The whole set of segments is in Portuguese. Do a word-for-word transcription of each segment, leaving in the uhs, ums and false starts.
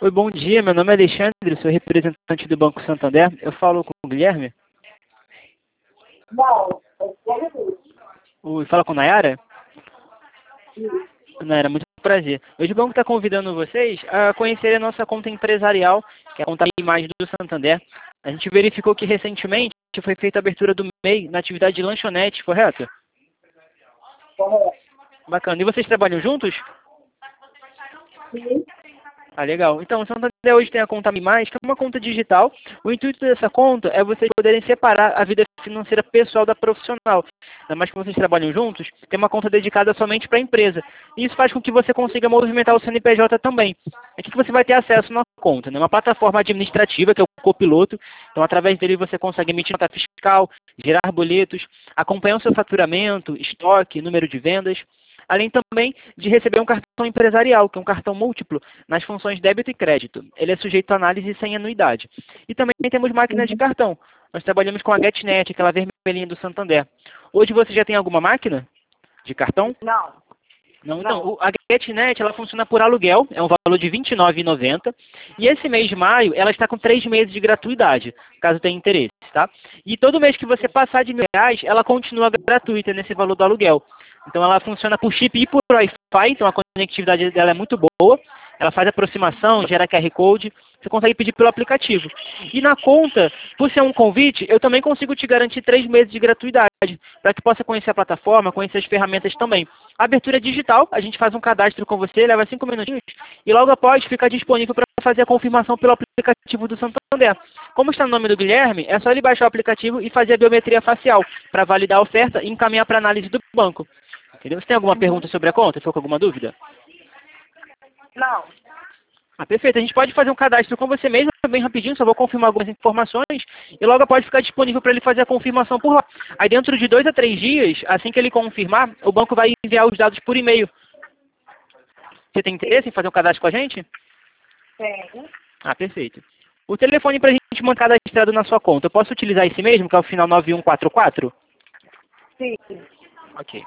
Oi, bom dia. Meu nome é Alexandre, sou representante do Banco Santander. Eu falo com o Guilherme? Não, é tudo. Oi, fala com a Nayara? Nayara, muito prazer. Hoje o banco está convidando vocês a conhecer a nossa conta empresarial, que é a conta Imagem do Santander. A gente verificou que recentemente foi feita a abertura do M E I na atividade de lanchonete, correto? Correto. Bacana. E vocês trabalham juntos? Sim. Ah, legal. Então, o Santander hoje tem a conta Mi Mais, que é uma conta digital. O intuito dessa conta é vocês poderem separar a vida financeira pessoal da profissional. Ainda mais que vocês trabalham juntos, tem uma conta dedicada somente para a empresa. E isso faz com que você consiga movimentar o C N P J também. É que você vai ter acesso na conta, né? Uma plataforma administrativa, que é o Copiloto. Então, através dele, você consegue emitir nota fiscal, gerar boletos, acompanhar o seu faturamento, estoque, número de vendas, além também de receber um cartão empresarial, que é um cartão múltiplo, nas funções débito e crédito. Ele é sujeito a análise sem anuidade. E também temos máquinas de cartão. Nós trabalhamos com a GetNet, aquela vermelhinha do Santander. Hoje você já tem alguma máquina de cartão? Não. Não, então, o- a GetNet, ela funciona por aluguel, é um valor de vinte e nove reais e noventa centavos, e esse mês de maio, ela está com três meses de gratuidade, caso tenha interesse, tá? E todo mês que você passar de mil reais, ela continua gratuita nesse valor do aluguel. Então, ela funciona por chip e por Wi-Fi, então a conectividade dela é muito boa, ela faz aproximação, gera Q R Code, você consegue pedir pelo aplicativo. E na conta, por ser um convite, eu também consigo te garantir três meses de gratuidade, para que possa conhecer a plataforma, conhecer as ferramentas também. A abertura é digital, a gente faz um cadastro com você, leva cinco minutinhos, e logo após fica disponível para fazer a confirmação pelo aplicativo do Santander. Como está no nome do Guilherme, é só ele baixar o aplicativo e fazer a biometria facial, para validar a oferta e encaminhar para análise do banco. Entendeu? Você tem alguma pergunta sobre a conta? Ficou com alguma dúvida? Não. Ah, perfeito. A gente pode fazer um cadastro com você mesmo, bem rapidinho, só vou confirmar algumas informações e logo pode ficar disponível para ele fazer a confirmação por lá. Aí dentro de dois a três dias, assim que ele confirmar, o banco vai enviar os dados por e-mail. Você tem interesse em fazer um cadastro com a gente? Tem. Ah, perfeito. O telefone para a gente manter cadastrado na sua conta, eu posso utilizar esse mesmo, que é o final nove um quatro quatro? Sim. Ok.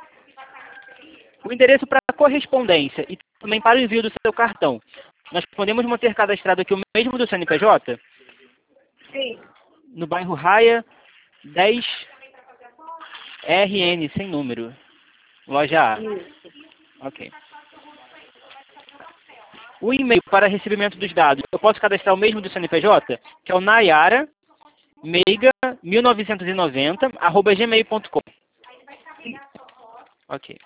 O endereço para correspondência e também para o envio do seu cartão. Nós podemos manter cadastrado aqui o mesmo do C N P J? Sim. No bairro Raia, dez R N, sem número. Loja A. Isso. Ok. O e-mail para recebimento dos dados, eu posso cadastrar o mesmo do C N P J? Que é o nayara meiga mil novecentos e noventa arroba gmail ponto com. Ok.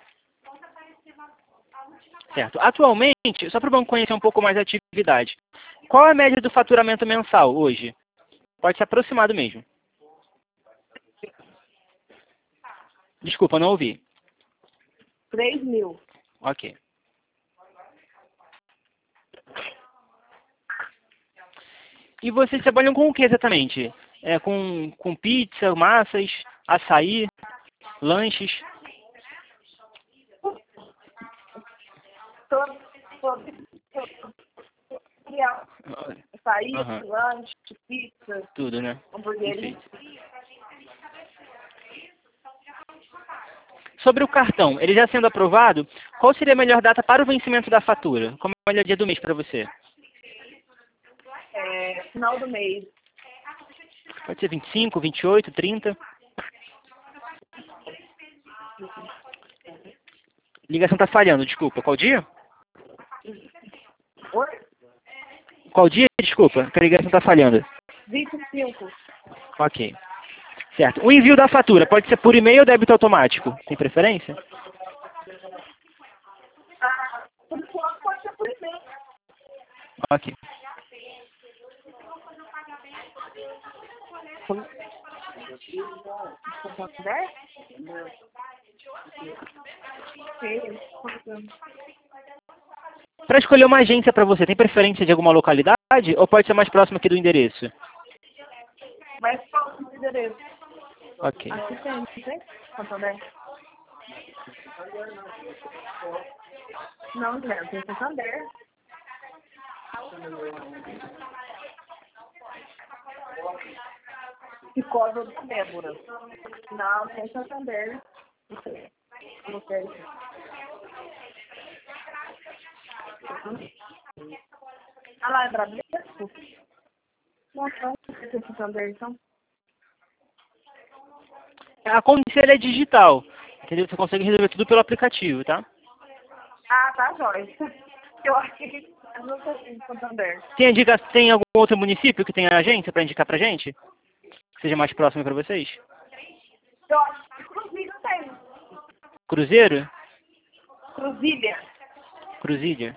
Certo. Atualmente, só para o banco conhecer um pouco mais a atividade, qual é a média do faturamento mensal hoje? Pode ser aproximado mesmo. Desculpa, não ouvi. Três mil. Ok. E vocês trabalham com o que exatamente? É, com, com pizza, massas, açaí, lanches? Todo, todo, todo. Açaí, Aham. lanche, pizza, Tudo, né? hambúrgueria. Perfeito. Sobre o cartão, ele já sendo aprovado, qual seria a melhor data para o vencimento da fatura? Como é o melhor dia do mês para você? É, final do mês. Pode ser vinte e cinco, vinte e oito, trinta? Ligação está falhando, desculpa. Qual dia? Oi? Qual dia? Desculpa, que a ligação está falhando. vinte e cinco. Ok. Certo. O envio da fatura pode ser por e-mail ou débito automático? Tem preferência? Ah, por enquanto pode ser por e-mail. Ok. Santander? Sim. Para escolher uma agência para você, tem preferência de alguma localidade ou pode ser mais próximo aqui do endereço? Mais próximo do endereço. Ok. Aqui tem, não tem? Santander? Não, Guilherme, tem Santander. E Código da Débora. Não, tem Santander. Não sei. Ah lá, é Bradesco? Nossa, não sei se é Santander, então. A conta é digital, entendeu? Você consegue resolver tudo pelo aplicativo, tá? Ah, tá, jóia. Eu acho que eu não sei se é Santander. Tem, indica, tem algum outro município que tenha agência para indicar pra gente? Que seja mais próximo para vocês? Eu acho que Cruzília tem. Cruzeiro? Cruzília. Cruzília?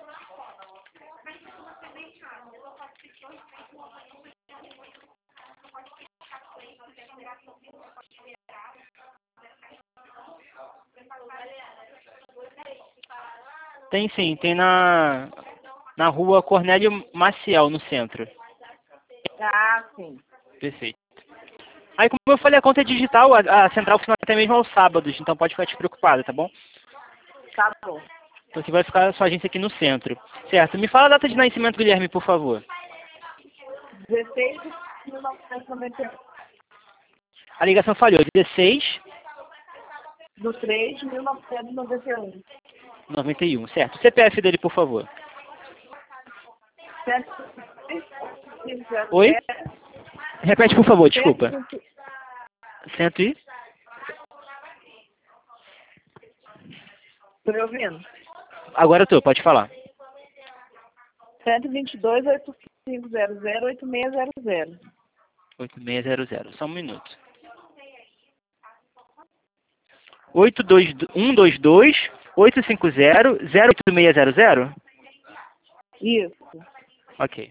Tem sim, tem na, na rua Cornélio Maciel, no centro. Ah, sim. Perfeito. Aí, como eu falei, a conta é digital, a, a central funciona até mesmo aos sábados, então pode ficar despreocupada, tá bom? Tá bom. Então você vai ficar a sua agência aqui no centro. Certo. Me fala a data de nascimento, Guilherme, por favor. dezesseis de mil novecentos e noventa e um. A ligação falhou. dezesseis Do três de mil novecentos e noventa e um. noventa e um, certo. C P F dele, por favor. Oi? Repete, por favor, desculpa. Cento e... Tá me ouvindo? Agora eu tô, pode falar. cento e vinte e dois, oitenta e cinco zero zero, oitenta e seis zero zero. oito seis zero zero, só um minuto. oito dois um dois dois, oito cinco zero, zero oito seis zero zero? Isso. Ok.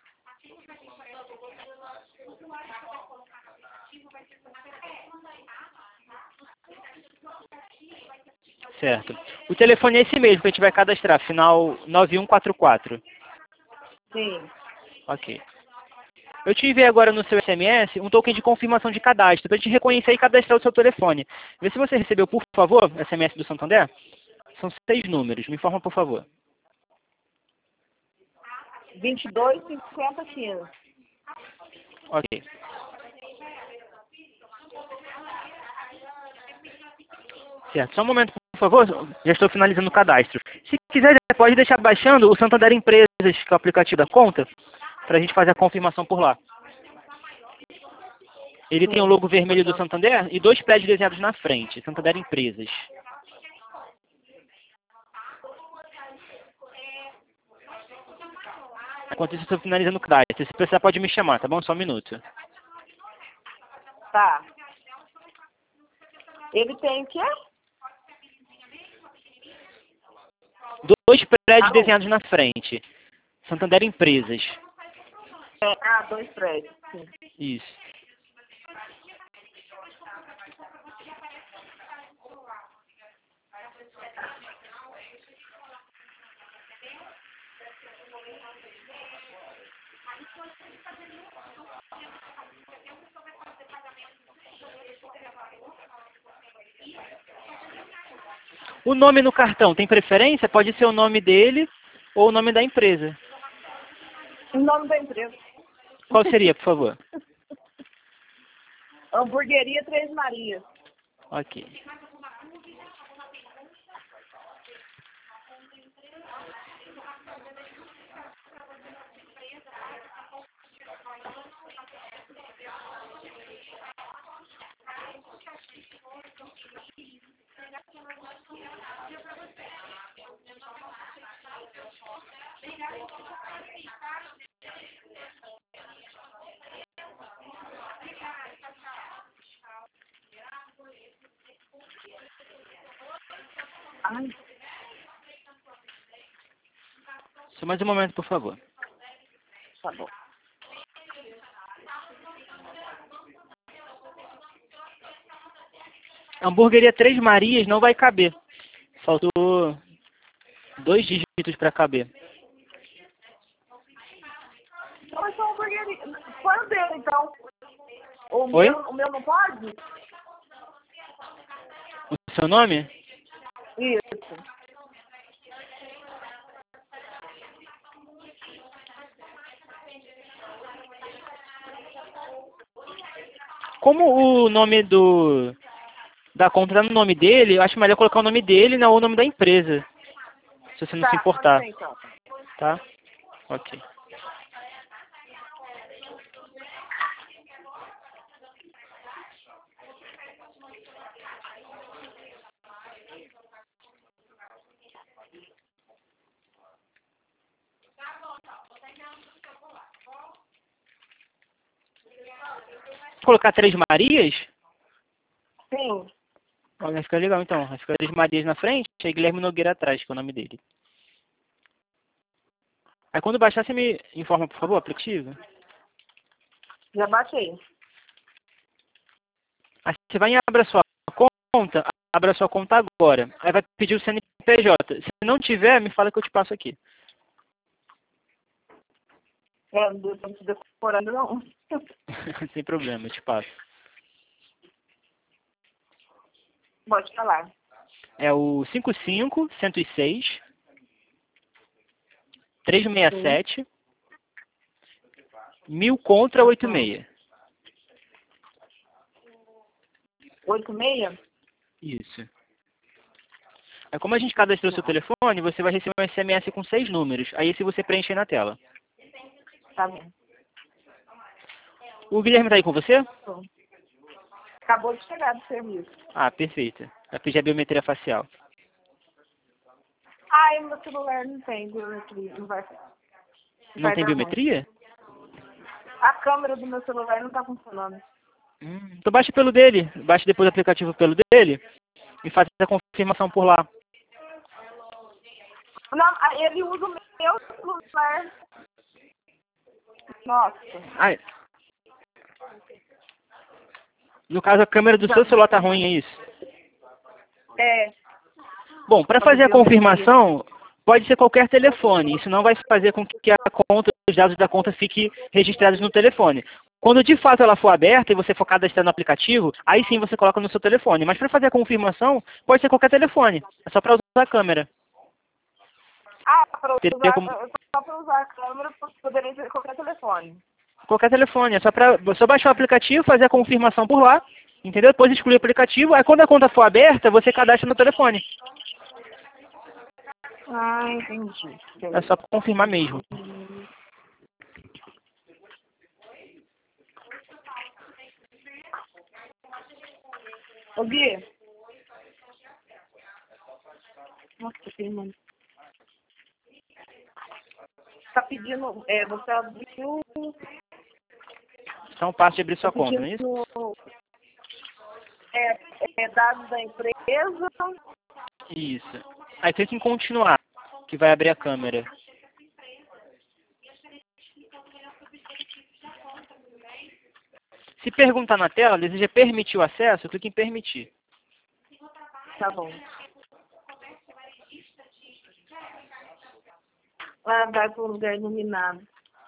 Certo. O telefone é esse mesmo que a gente vai cadastrar, final nove um quatro quatro. Sim. Ok. Eu te enviei agora no seu S M S um token de confirmação de cadastro, para te reconhecer e cadastrar o seu telefone. Vê se você recebeu, por favor, S M S do Santander. São seis números, me informa, por favor. vinte e dois, cinquenta, quinze. Ok. Certo, só um momento, por favor, já estou finalizando o cadastro. Se quiser, pode deixar baixando o Santander Empresas, que é o aplicativo da conta, para a gente fazer a confirmação por lá. Ele tem o logo vermelho do Santander e dois prédios desenhados na frente, Santander Empresas. Enquanto isso, eu estou finalizando o cadastro. Se precisar, pode me chamar, tá bom? Só um minuto. Tá. Ele tem o quê? Dois prédios Alô? desenhados na frente. Santander Empresas. É, ah, dois prédios. Sim. Isso. O nome no cartão tem preferência? Pode ser o nome dele ou o nome da empresa. O nome da empresa. Qual seria, por favor? Hamburgueria Três Marias. Ok. Ai, Só mais um momento, por favor. tá bom. A hamburgueria Três Marias não vai caber. Faltou dois dígitos para caber. Então vai ser uma hamburgueria. Põe o dele, então. O Oi? meu, o meu não pode? O seu nome? Isso. Como o nome do da conta tá no nome dele, eu acho melhor colocar o nome dele não, ou o nome da empresa. Se você não Tá, se importar. pode ser, então. Tá? Ok. Colocar Três Marias? Sim. Ó, vai ficar legal então. Vai ficar Três Marias na frente e Guilherme Nogueira atrás, que é o nome dele. Aí quando baixar, você me informa, por favor, o aplicativo. Já baixei. Aí você vai e abre a sua conta, abre a sua conta agora. Aí vai pedir o C N P J. Se não tiver, me fala que eu te passo aqui. É, não estou decorando, não. Sem problema, eu te passo. Pode falar. É o cinco cinco, cento e seis, trezentos e sessenta e sete, mil contra oitenta e seis. Oito e meia? Isso. Aí como a gente cadastrou seu telefone, você vai receber um S M S com seis números. Aí esse você preenche na tela. Tá bom. O Guilherme tá aí com você? Bom. Acabou de chegar do serviço. Ah, perfeito. Vai pedir a biometria facial. Ai, meu celular não tem biometria. Não vai, não Não vai tem dar biometria? ruim. A câmera do meu celular não tá funcionando. Hum, então baixe pelo dele. Baixe depois o aplicativo pelo dele e faça a confirmação por lá. Não, ele usa o meu celular. Nossa. Ah, no caso, a câmera do seu celular tá ruim, é isso? É. Bom, para fazer a confirmação, pode ser qualquer telefone. Isso não vai fazer com que a conta, os dados da conta fiquem registrados no telefone. Quando de fato ela for aberta e você for cadastrar no aplicativo, aí sim você coloca no seu telefone. Mas para fazer a confirmação, pode ser qualquer telefone. É só para usar a câmera. Ah, para Teria usar, como- só para usar a câmera, poderia ser qualquer telefone. Qualquer telefone. É só para só baixar o aplicativo, fazer a confirmação por lá, entendeu? Depois excluir o aplicativo. Aí quando a conta for aberta, você cadastra no telefone. Ah, entendi. É só para confirmar mesmo. Ô, Gui. Nossa, tem mano. Tá pedindo, é, você abriu... Então, passo de abrir sua tá conta, não é isso? pedindo, é, é, dados da empresa. Isso. Aí clica em continuar, que vai abrir a câmera. Se perguntar na tela, deseja permitir o acesso, clique em permitir. Tá bom. Ah, vai para um lugar iluminado.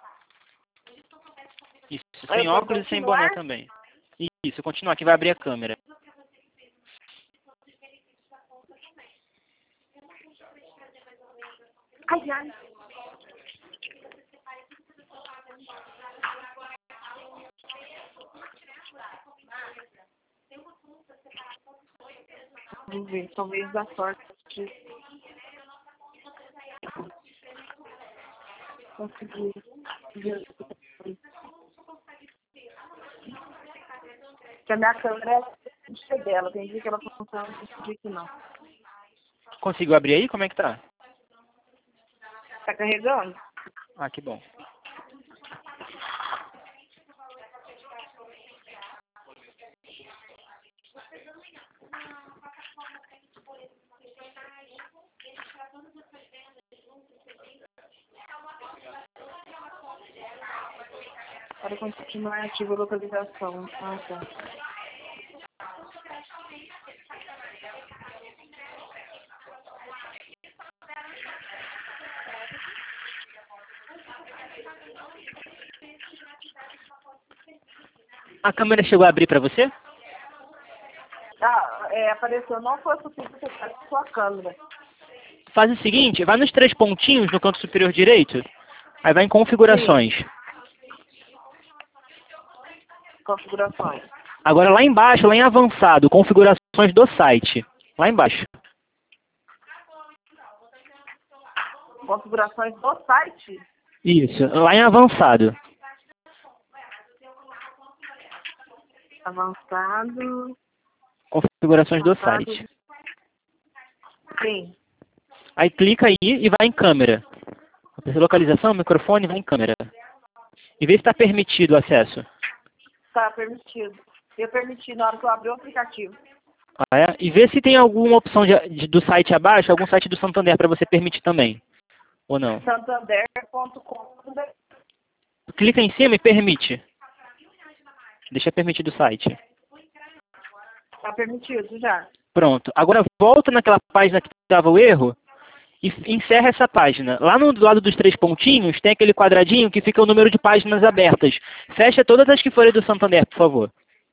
Isso, Aí sem eu vou óculos e sem continuar? boné também. Isso, continuar, que vai abrir a câmera. Ai, ai. Vamos ver, talvez dá sorte. Conseguir ver. Porque a minha câmera é de dela, tem dia que ela funciona, tem dia que não. Conseguiu abrir aí? Como é que tá? Tá carregando? Ah, que bom. Para continuar ativa a localização. Ah, tá. A câmera chegou a abrir para você? Ah, é, apareceu, não foi possível acessar a sua câmera. Faz o seguinte, vai nos três pontinhos no canto superior direito, aí vai em configurações. Configurações. Agora lá embaixo, lá em avançado, configurações do site. Lá embaixo. Configurações do site? Isso, lá em avançado. Avançado. Configurações do Avançado. site. Sim. Aí clica aí e vai em câmera. Aperta localização, microfone, vai em câmera. E vê se está permitido o acesso. Tá permitido. Eu permiti na hora que eu abri o aplicativo. Ah, é? E vê se tem alguma opção de, de- do site abaixo, algum site do Santander para você permitir também. Ou não? santander ponto com. Clica em cima e permite. Deixa permitido o site. Tá permitido já. Pronto. Agora volta naquela página que estava o erro e encerra essa página. Lá no do lado dos três pontinhos tem aquele quadradinho que fica o número de páginas abertas. Fecha todas as que forem do Santander, por favor.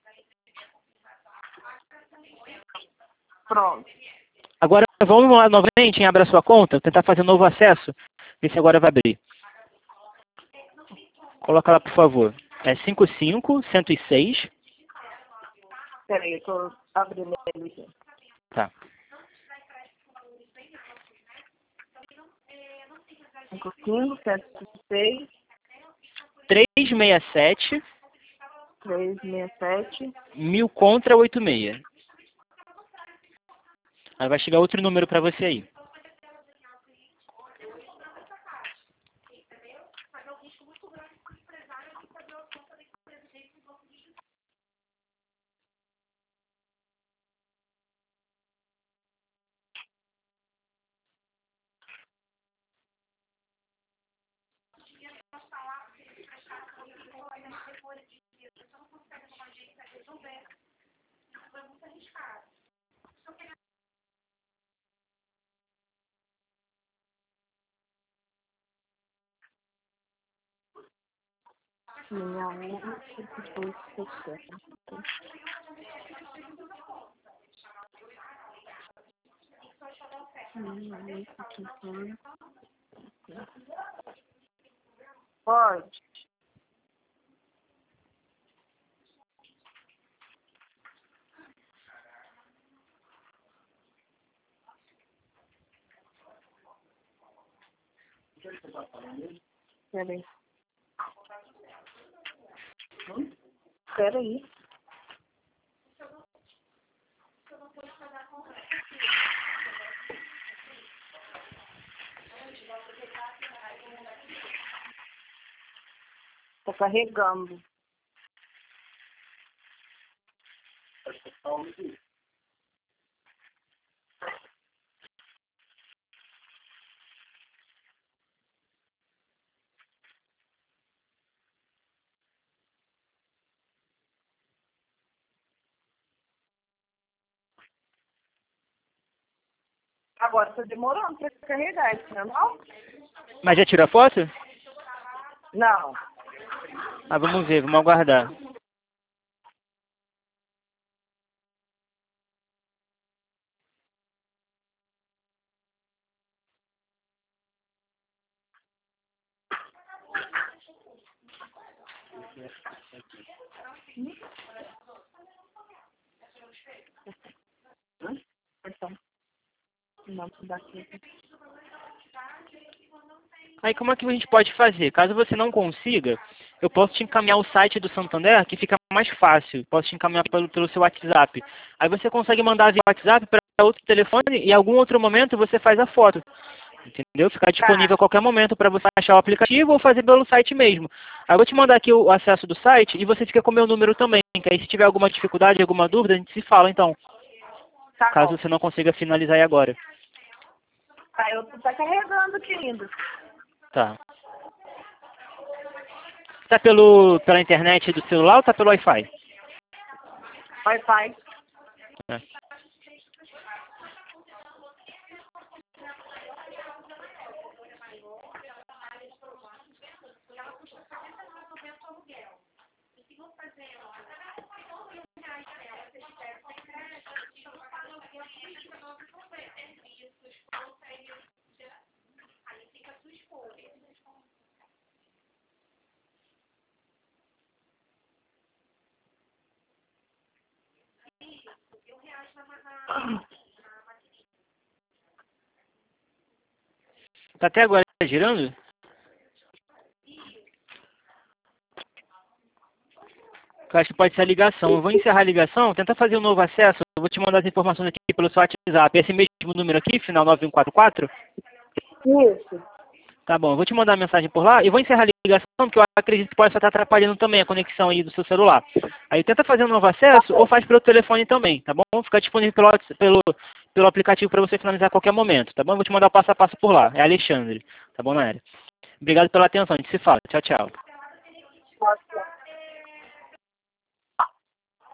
Pronto. Agora vamos lá novamente em Abra Sua Conta, tentar fazer um novo acesso. Ver se agora vai abrir. Coloca lá, por favor. É cinco cinco, cento e seis. Peraí, eu tô abrindo ele aqui. Tá. cinco cinco, sete seis, trezentos e sessenta e sete, três seis sete. mil contra oitenta e seis. Aí vai chegar outro número para você aí. Minha um, dois, três, Pode. Peraí. Peraí. Tá carregando. Agora tá demorando pra carregar, isso não é normal? Mas já tirou a foto? Não. Ah, vamos ver, vamos aguardar. Então, não daqui. Aí como é que a gente pode fazer? Caso você não consiga, eu posso te encaminhar o site do Santander, que fica mais fácil. Posso te encaminhar pelo, pelo seu WhatsApp. Aí você consegue mandar via WhatsApp para outro telefone e em algum outro momento você faz a foto. Entendeu? Ficar disponível a qualquer momento para você achar o aplicativo ou fazer pelo site mesmo. Aí eu vou te mandar aqui o acesso do site e você fica com o meu número também. Que aí se tiver alguma dificuldade, alguma dúvida, a gente se fala então. Tá Caso bom. você não consiga finalizar aí agora. Tá, eu tô tá carregando aqui ainda. Tá. Tá pelo, pela internet do celular ou tá pelo Wi-Fi? Wi-Fi. É. Tá até agora girando? Eu acho que pode ser a ligação. Eu vou encerrar a ligação, tenta fazer um novo acesso. Eu vou te mandar as informações aqui pelo seu WhatsApp. Esse mesmo número aqui, final nove um quatro quatro? Isso. Tá bom, eu vou te mandar uma mensagem por lá e vou encerrar a ligação, porque eu acredito que pode estar atrapalhando também a conexão aí do seu celular. Aí tenta fazer um novo acesso ou faz pelo telefone também, tá bom? Fica disponível pelo, pelo, pelo aplicativo para você finalizar a qualquer momento, tá bom? Eu vou te mandar o passo a passo por lá. É Alexandre, tá bom, Naira? Obrigado pela atenção, a gente se fala. Tchau, tchau.